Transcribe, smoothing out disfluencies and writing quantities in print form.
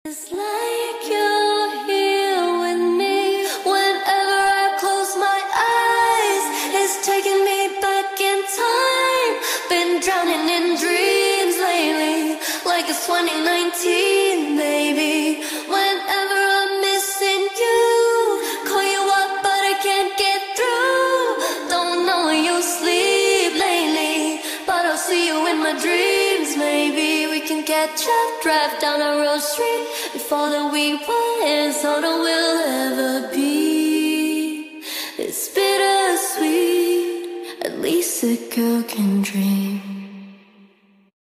It's like you're here with me whenever I close my eyes. It's taking me back in time. Been drowning in dreams lately, like it's 2019, baby. Whenever I'm missing you, call you up but I can't get through. Don't know where you sleep lately, but I'll see you in my dreams, maybe. We can catch up, drive down a road street before that we was all that we'll ever be. It's bittersweet, at least a girl can dream.